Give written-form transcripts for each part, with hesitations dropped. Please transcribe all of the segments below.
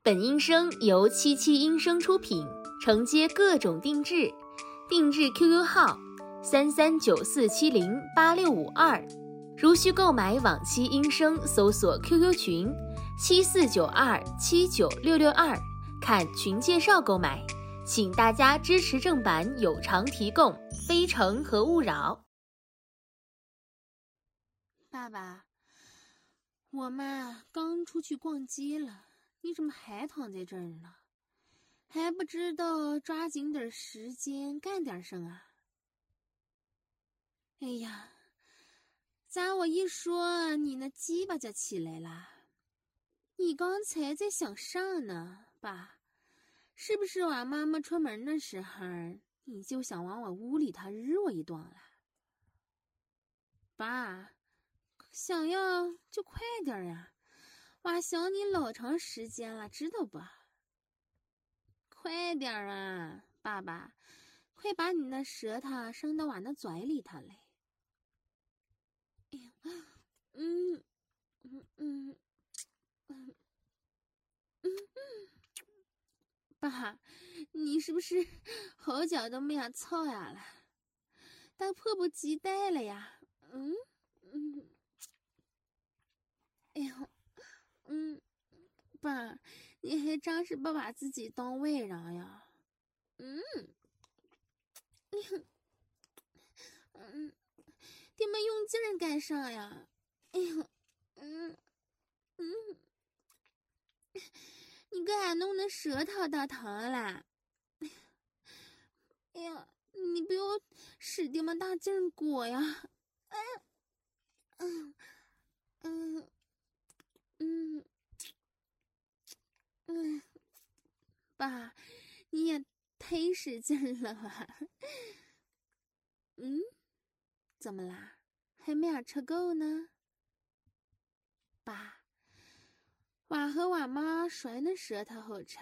本音声由77音声出品，承接各种定制，定制 QQ 号3394708652，如需购买往期音声，搜索 QQ 群7492796662，看群介绍购买。请大家支持正版有偿提供，非诚和勿扰。 爸爸，我妈刚出去逛街了，你怎么还躺在这儿呢？还不知道抓紧点时间干点什么啊？哎呀，咋我一说你那鸡巴就起来了？你刚才在想啥呢，爸？是不是我妈妈出门的时候，你就想往我屋里头日我一顿了？爸，想要就快点呀！我想你老长时间了，知道不？快点啊，爸爸，快把你那舌头伸到我那嘴里头来！哎呀，爸，你是不是好久都没有操呀了？都迫不及待了呀！哎呦，爸，你还真是不把自己当外人呀！你们用劲儿干啥呀？哎呦，你给俺弄的舌头都疼了。哎呀，你不要使这么大劲儿裹呀！哎呀，爸，你也忒使劲了吧？怎么啦？还没有吃够呢？爸，我和我妈谁的舌头好吃？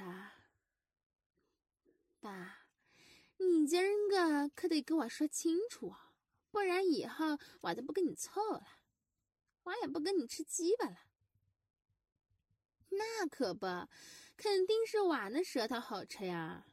爸，你今儿个可得给我说清楚啊，不然以后我就不跟你凑了，我也不跟你吃鸡巴了。那可不，肯定是我的舌头好吃呀。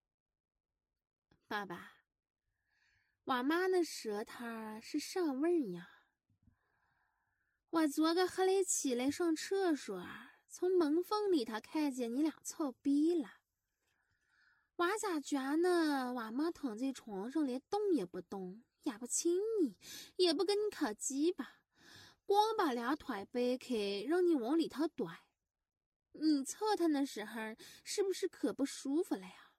爸爸，我妈的舌头是啥味儿呀？我昨个后来起来上厕所，从门缝里头看见你俩操逼了。我咋觉呢？我妈躺在床上连动也不动，也不亲你，也不跟你烤鸡巴，光把两腿掰开，让你往里头怼。你操他的时候，是不是可不舒服了呀？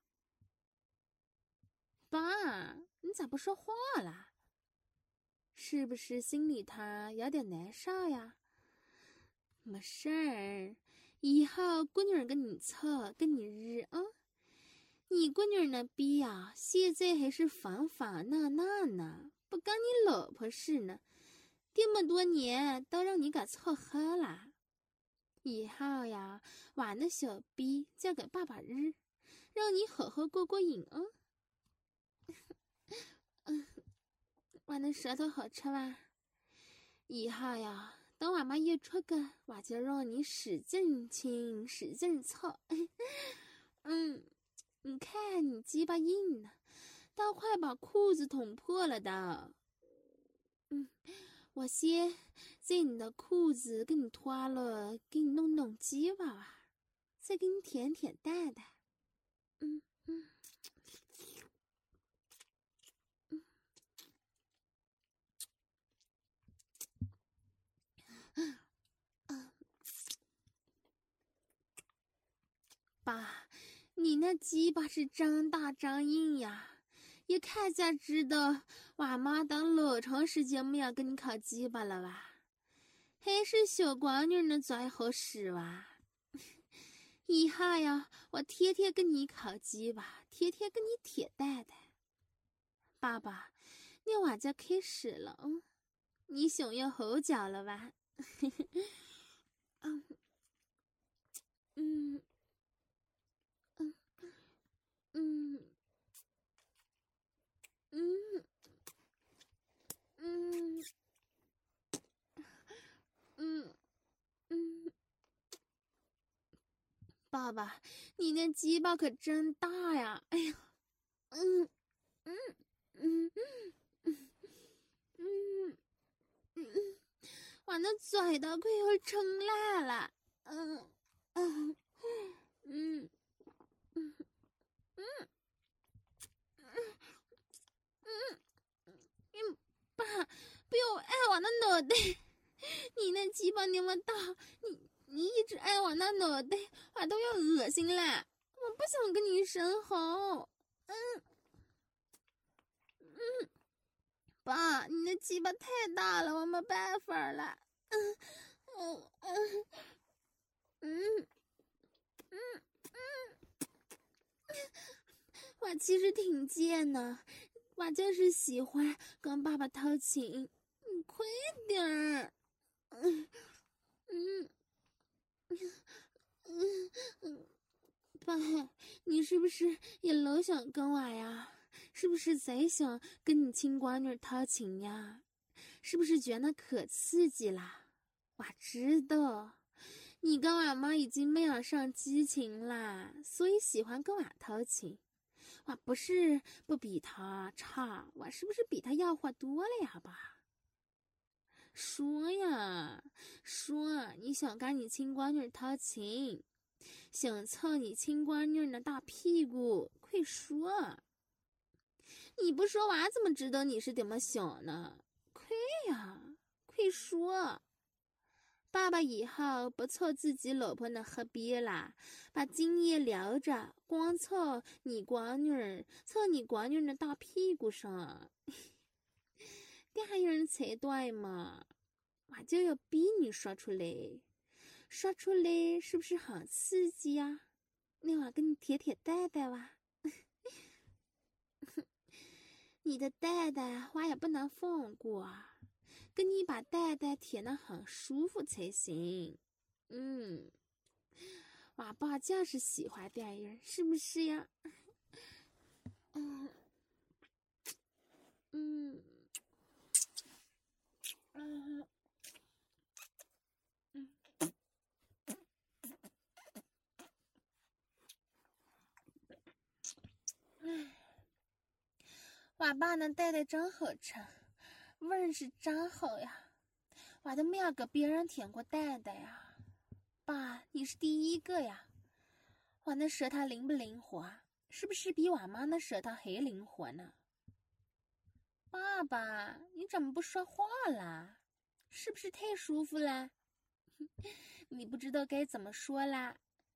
爸，你咋不说话了？是不是心里头有点难受呀？没事儿，以后闺女跟你操，跟你日啊。你闺女那逼呀，现在还是反反那那呢，不跟你老婆似呢。这么多年都让你给操黑了。以后呀，我那小逼交给爸爸日，让你好好过过瘾啊。我那舌头好吃吧？以后呀，等我妈一出个，我就让你使劲亲，使劲操。你看你鸡巴硬呢，都快把裤子捅破了的。我先在你的裤子给你脱了，给你弄弄鸡巴吧，再给你舔舔蛋蛋。爸，你那鸡巴是真大真硬呀，一看就知道我妈等老长时间没有跟你烤鸡巴了吧？还是小闺女那嘴好使哇？以后呀，我天天跟你烤鸡巴，天天跟你舔蛋蛋。爸爸，那我就开始了，你想要好久了吧？爸爸爸，你那鸡巴可真大呀！哎呀，嗯嗯嗯嗯嗯嗯，我那嘴都快要撑烂了。嗯嗯嗯嗯嗯嗯嗯，爸，不要爱我那脑袋！你那鸡巴那么大，你一直爱我那脑袋，我都要恶心了。我不想跟你生好。嗯嗯，爸，你那鸡巴太大了，我没办法了。嗯嗯嗯嗯嗯我其实挺贱的，我就是喜欢跟爸爸偷情。你快点儿。嗯嗯嗯嗯，爸，你是不是也老想跟我呀？是不是贼想跟你亲闺女偷情呀？是不是觉得可刺激啦？我知道，你跟我妈已经没有上激情啦，所以喜欢跟我偷情。我不是不比他差，我是不是比他要货多了呀，爸？说呀，说你想跟你亲闺女偷情，想蹭你亲闺女那大屁股，快说！你不说，我怎么知道你是怎么想呢？快呀，快说！爸爸以后不凑自己老婆那黑边啦，把精液留着，光凑你闺女，凑你闺女那大屁股上。这样才对嘛！我就要逼你说出来，说出来是不是很刺激呀？那我给你舔舔蛋蛋哇！你的蛋蛋我也不能放过，跟你把蛋蛋舔得很舒服才行。嗯，我爸就是喜欢这样，是不是呀？嗯嗯嗯嗯嗯，我爸那蛋蛋真好吃，味儿是真好呀！我都没有给别人舔过蛋蛋呀。爸，你是第一个呀！我那舌头灵不灵活？是不是比我妈那舌头还灵活呢？爸爸，你怎么不说话啦？是不是太舒服啦？你不知道该怎么说啦？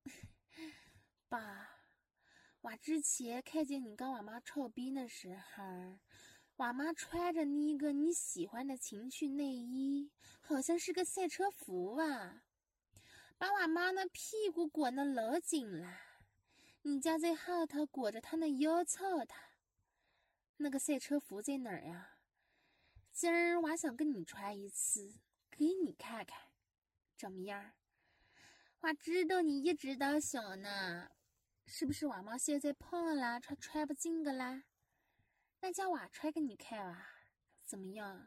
爸，我之前看见你跟我妈臭逼的时候，我妈穿着那个你喜欢的情趣内衣，好像是个赛车服啊，把我妈那屁股裹得老紧了。你家在后头裹着她那腰操她。那个赛车服在哪儿呀？今儿我想跟你穿一次，给你看看，怎么样？我知道你一直都想呢，是不是我妈现在胖了，穿不进个啦？那叫我穿给你看啊，怎么样？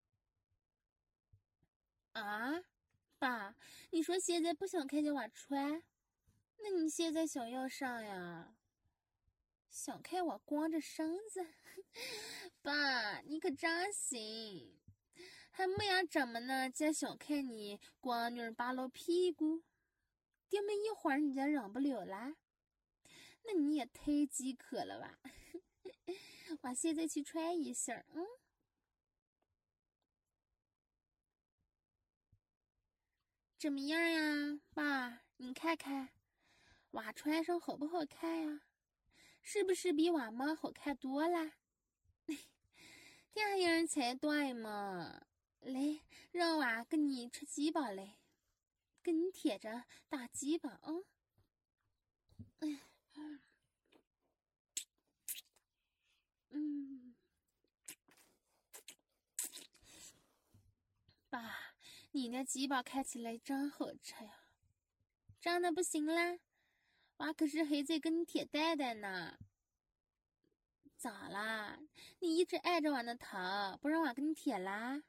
啊，爸，你说现在不想看见我穿，那你现在想要啥呀？想看我光着身子？爸，你可真行，还没有怎么呢，就想看你光女扒露屁股，这么一会儿你就忍不了啦？那你也太饥渴了吧！我现在去穿一下，怎么样呀，爸？你看看，我穿上好不好看呀？是不是比我妈好看多啦？这样才对嘛！来，让我跟你吃鸡巴来，跟你舔着大鸡巴啊！嗯，爸，你那鸡巴看起来真好吃呀！真的不行啦，我可是还在跟你舔蛋蛋呢。咋啦？你一直挨着我的头，不让我跟你舔啦？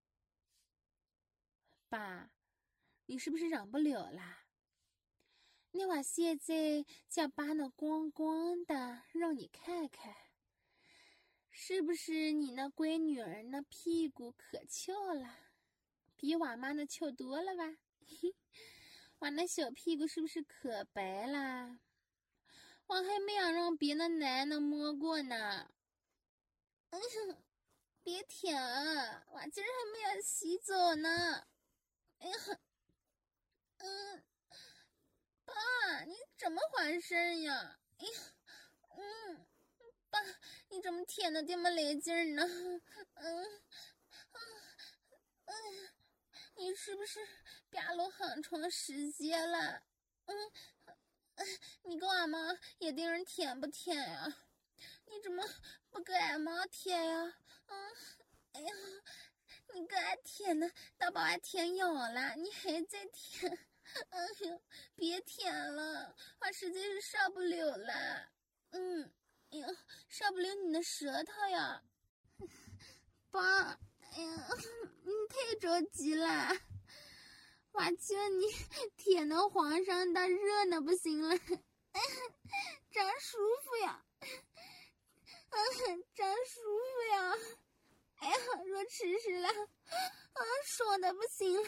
爸，你是不是忍不了啦？ 那我现在就扒那光光的，让你看看，是不是你那闺女儿那屁股可翘了？比我妈那翘多了吧？我那小屁股是不是可白啦？我还没有让别的男的摸过呢。别舔啊！我今儿还没有洗澡呢。哎呀，爸，你怎么回事呀？哎呀，爸，你怎么舔的这么来劲呢？你是不是憋了很长时间了？你跟俺妈也盯人舔不舔呀？你怎么不给俺妈舔呀？哎呀，你给俺舔的都把俺舔痒了，你还在舔？哎呀，别舔了，我实在是受不了了。哎呀，受不了你的舌头呀，爸！哎呀，你太着急了，我叫你舔的皇上都热的不行了，真舒服呀，真舒服呀！哎呀，若吃屎了，爽的不行了，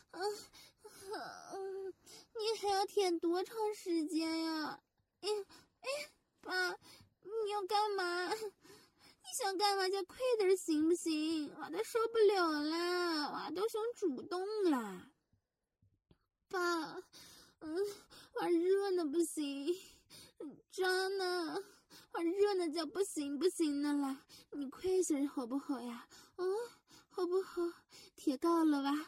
你还要舔多长时间呀？爸，你要干嘛？你想干嘛就快点行不行？我都受不了了，我都想主动了。爸，我热的不行，真的，我热的就不行的了。你快些好不好呀？好不好？舔够了吧？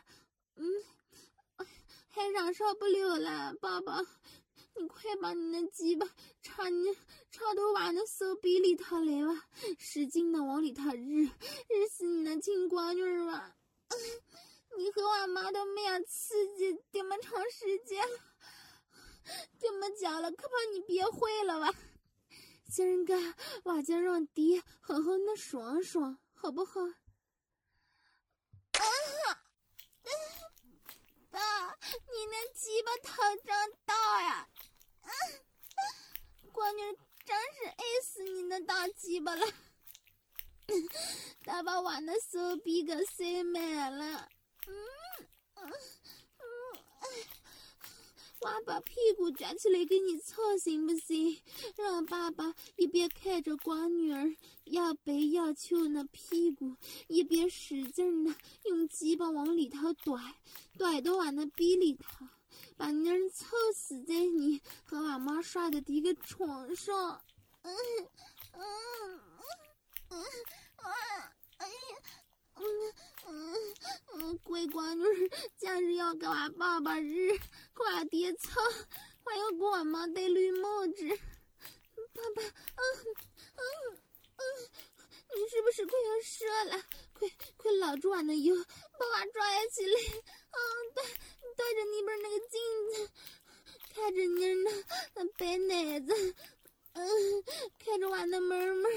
还忍受不了了，爸爸，你快把你的鸡巴插到我的手臂里头来吧，使劲的往里头日死你的亲闺女吧！你和我妈都没有刺激这么长时间了，这么久了，可怕你憋坏了吧？今儿个我就让爹好好的爽爽，好不好？爸，你那鸡巴头真大呀！闺女真是爱死你那大鸡巴了，他把我的手臂给塞满了。我把屁股夹起来给你操行不行？让爸爸一边看着光女儿要白要翘那屁股，一边使劲的用鸡巴往里头怼到我那逼里头，把妮儿操死在你和我妈睡的这个床上。乖乖女假日要给我爸爸日，给我爹操，还要给我妈戴绿帽子。爸爸，你是不是快要射了？快搂住我的腰，把我抓起来。对着那边那个镜子，看着你那白奶子，看着我的妹妹，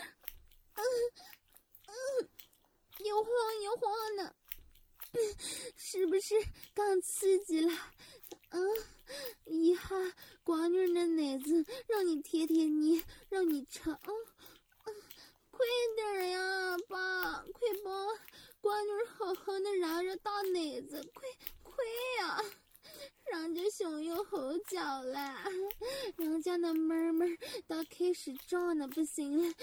又晃又晃的，是不是更刺激了？一下光女的奶子让你贴你，让你尝。快点呀，爸！快帮光女好好的揉揉大奶子，快呀！人家想要好久了，人家的妹妹都开始胀的不行了。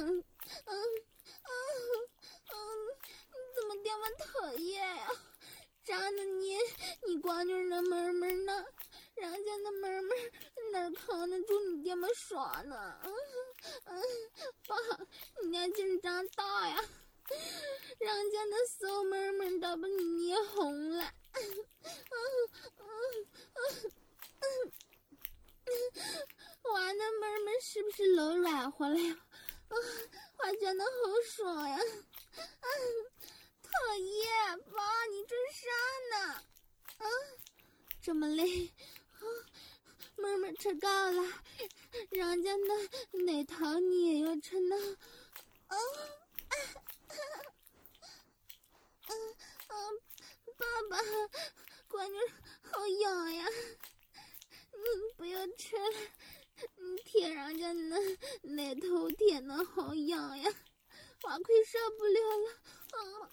你怎么这么讨厌呀？长得你光女的妹妹呢？人家的妹妹哪扛得住你这么耍呢？爸，你年纪长大呀，人家的小妹妹都把你捏红了。我的妹妹是不是老软和了呀？我觉得好爽呀！讨厌，爸，你真傻呢！这么累，妹妹吃够了，人家的奶头你也要吃呢。爸爸，闺女好痒呀！ 不要吃了，舔人家奶头舔的好痒呀，娃快受不了了。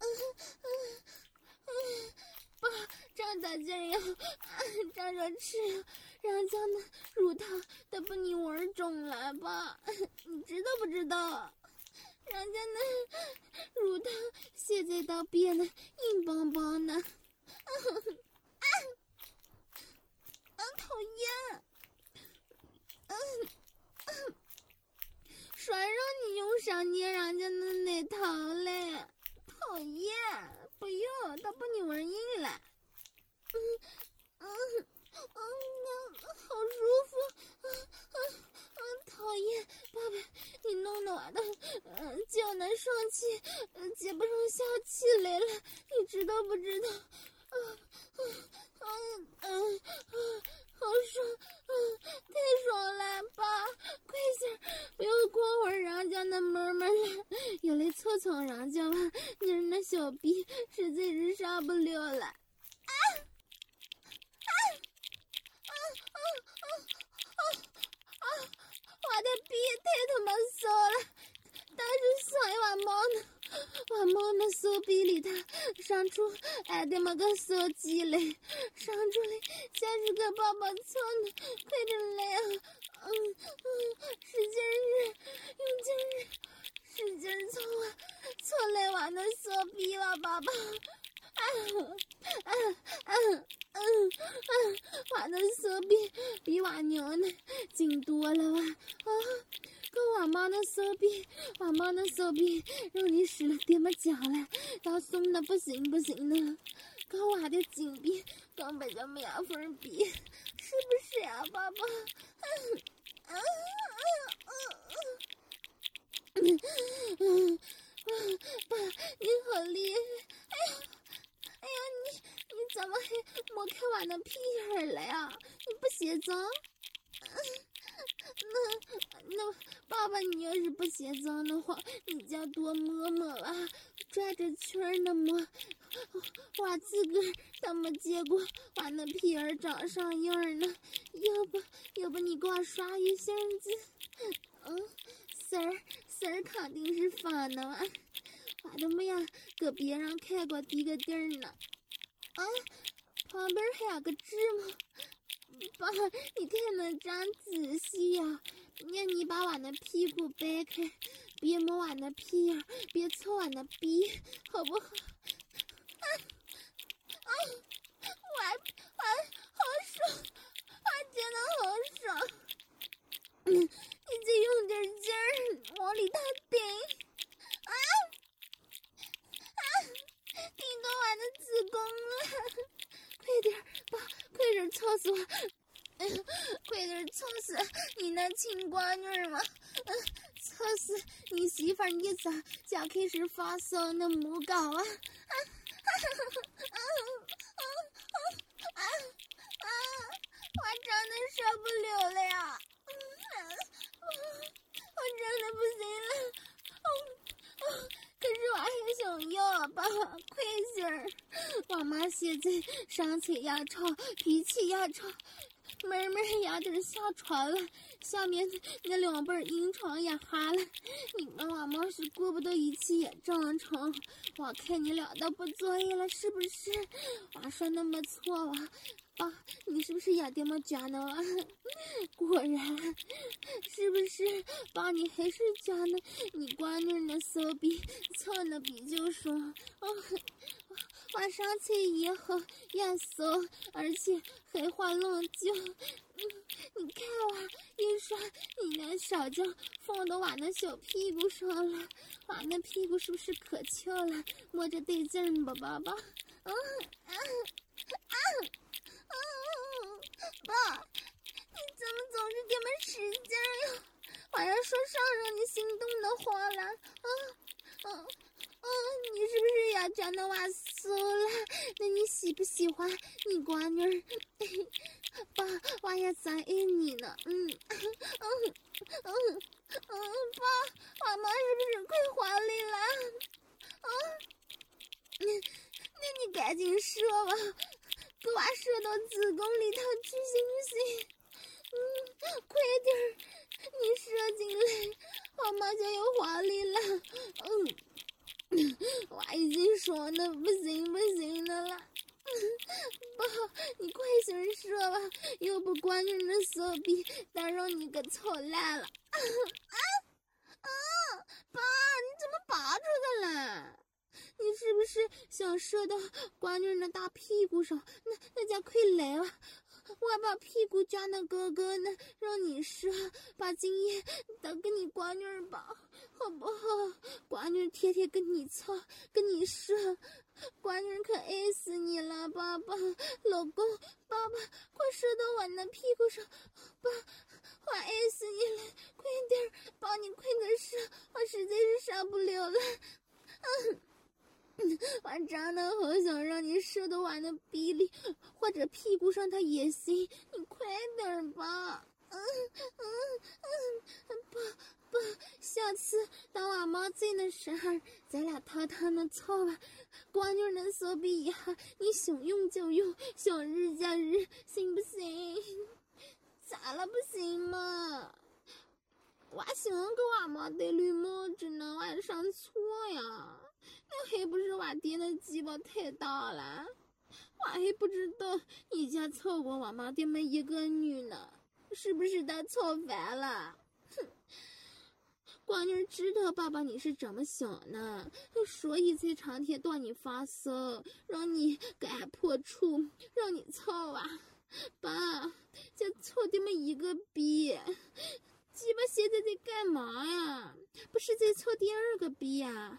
爸，张大劲儿呀，张着吃呀，人家那乳头都把你玩肿了吧？你知道不知道？人家那乳头现在都变得硬邦邦的，讨厌！谁让你用手捏人家的奶头嘞？讨厌！不要，都把你玩硬了。好舒服。讨厌，爸爸，你弄得我的脚能上气，接不上下气来了，你知道不知道？好爽，太爽了，爸，快些，不要光玩人家的妹妹了，也来搓搓人家吧，你那小逼实在是受不了了。我的逼太他妈骚了，但是想要我猫的手臂里头生出俺他妈个小鸡来，生出来像是个宝宝错呢，快点来啊！使劲儿，用劲儿，使劲儿搓来我的手臂吧，宝宝！我的手臂比我娘的紧多了哇！可我妈的手臂让你使了这么久了，要松的不行的，跟我的紧臂根本就没有法比，是不是啊，宝宝？爸，你好厉害！哎呀，你怎么还抹开我的屁眼了呀？你不嫌脏？那爸爸，你要是不嫌脏的话，你就多摸摸啊，转着圈的摸。我自个儿都没见过我那屁眼长上样呢。要不你给我刷一下子？丝儿肯定是反的嘛。我都没有给别人看过这个地儿呢。旁边还有个痣吗？爸，你看得真仔细呀！你把我的屁股掰开，别摸我的屁眼，别搓我的鼻，好不好？我好爽，我真的好爽。你再用点劲儿，往里头顶。顶到我的子宫了！快点，爸，快点操死我！快点操死你那亲闺女嘛！操死你媳妇儿一早就开始发烧那母狗啊！我真的受不了了呀！我真的不行了！可是我还想要，爸，快些儿！我妈现在生气也吵，脾气也吵，妹妹有点下床了，下面那两本阴床也哈了。你跟我妈是过不到一起也正常。我看你俩都不作业了，是不是？我说那么错啊。爸，你是不是也这么觉得啊？果然，是不是？爸，你还是觉得你闺女的手臂搓的比较爽。我上次也好也骚，而且还花浪久。你看我一刷，你那手就放到我那小屁股上了。我那屁股是不是可翘了？摸着对劲吧，爸爸？爸，你怎么总是这么使劲呀？我要说上让你心动的话了。你是不是也觉得我骚了？那你喜不喜欢你闺女？爸，我也在爱你呢。爸，我妈是不是快怀里了？那你赶紧射吧，给我射到子宫里头去行不行？ 快点儿，你射进来，我妈就有华丽了。我已经说的不行的了。爸，你快点射吧，又不关着那手臂，打扰你个臭烂了。爸，你怎么拔出来了？你是不是想射到关女那大屁股上？那家快来了，我把屁股夹那哥哥呢，让你射，把精液都给你关女吧，好不好？关女天天跟你操，跟你射，关女可爱死你了，爸爸，老公，爸爸，快射到我那屁股上，爸，我爱死你了，快点，爸，你快点射，我实在是受不了了。我真的好想让你射到我的鼻里或者屁股上，它也行，你快点吧。爸，下次当我妈在的时候，咱俩偷偷的操吧。光女的手臂以后，你想用就用，想日就日，行不行？咋了不行嘛？我想给我妈戴绿帽子呢，晚上搓呀。那还不是我爹的鸡巴太大了，我还不知道你家操过我妈的每一个女呢，是不是他操烦了？哼，光女知道爸爸你是怎么想呢，所以才常天对你发骚，让你干破处，让你操啊。爸，就操这么一个逼，鸡巴现在在干嘛呀？不是在操第二个逼呀？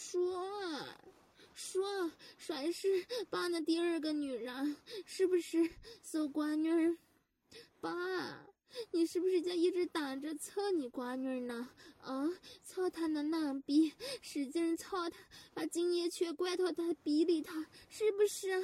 说是爸那第二个女人，是不是搜瓜女儿？爸，你是不是就一直等着操你瓜女儿呢？操他那嫩逼，使劲操他，把精液全灌到他鼻里头，是不是？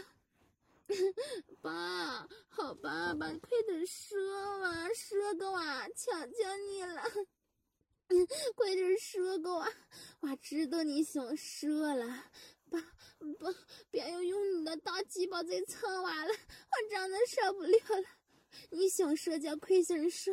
爸，好爸爸，快点射嘛，射个我，求求你了，快点射个我知道你想射了，爸，别要用你的大鸡巴再操我了，我真的受不了了，你想射就快点射，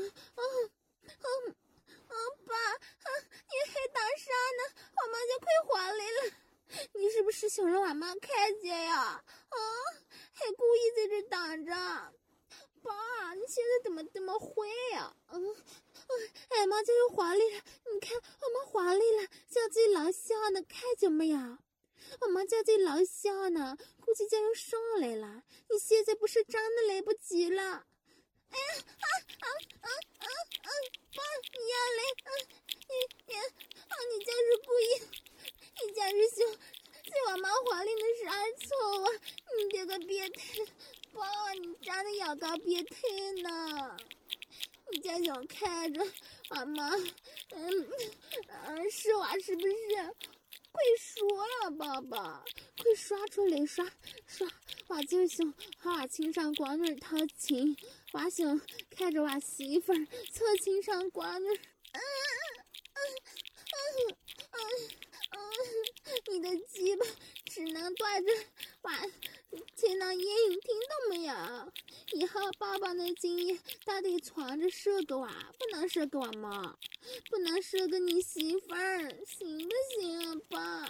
爸，你还等啥呢？我妈就快回来了。你是不是想让俺妈看见呀？还故意在这等着。爸，你现在怎么这么坏呀？俺妈就要回来了，你看我妈回来了，就在楼下呢，看见没有？我妈就在楼下呢，估计就要上来了。你现在不是真的来不及了？哎呀，爸，你要来，你就是故意，你就是想在我妈怀里的时候操我，你这个变态，爸，你真的有个变态呢，你就想看着我妈，是我是不是？快说呀，爸爸，快刷出来刷，我就想和我亲生闺女偷情，我想看着我媳妇儿做亲生闺女。你的鸡巴只能对着我才能硬，听到没有？以后爸爸的精液他得藏着射给我，不能射给我妈，不能射给你媳妇儿，行不行，爸？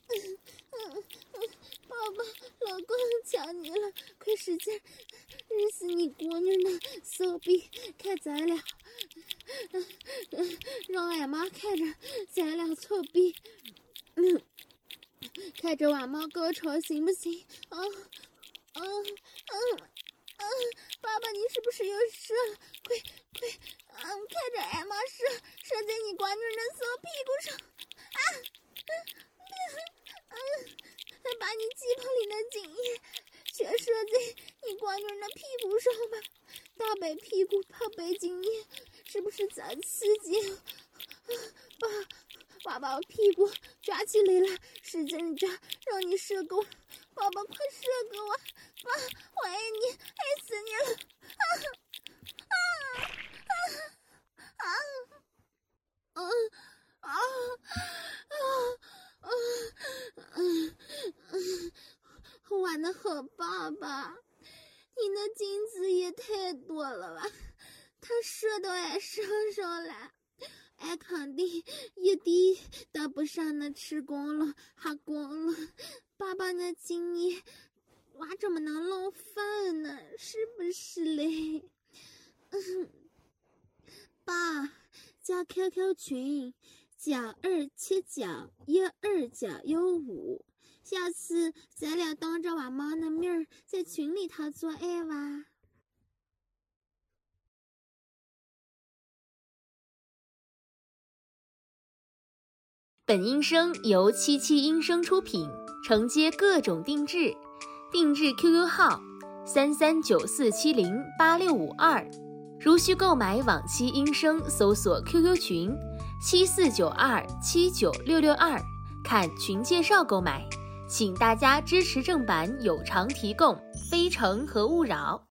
爸爸，老公，求你了，快使劲日死你姑娘的手臂，看咱俩，让俺妈看着咱俩臭逼，看着俺妈高潮行不行？爸爸，你是不是又射？快，看着俺妈射在你闺女的小屁股上，把你鸡巴里的精液全射在你闺女的屁股上吧，大白屁股泡白精液，是不是贼刺激？爸把我屁股抓起来了，使劲抓，让你射给我，爸爸快射给我，爸，我爱你，爱死你了！我的好爸爸，你的精子也太多了吧？他这都爱瘦瘦了，俺肯定一点都不上那吃光了还光了。爸爸那今年娃怎么能浪费呢？是不是嘞？爸，加 QQ 群9279129915，下次咱俩当着娃妈的面在群里头做爱哇。 本音声由77音声出品，承接各种定制，定制 QQ 号3394708652。如需购买往期音声，搜索 QQ 群7492796662，看群介绍购买。请大家支持正版有偿提供，非诚和勿扰。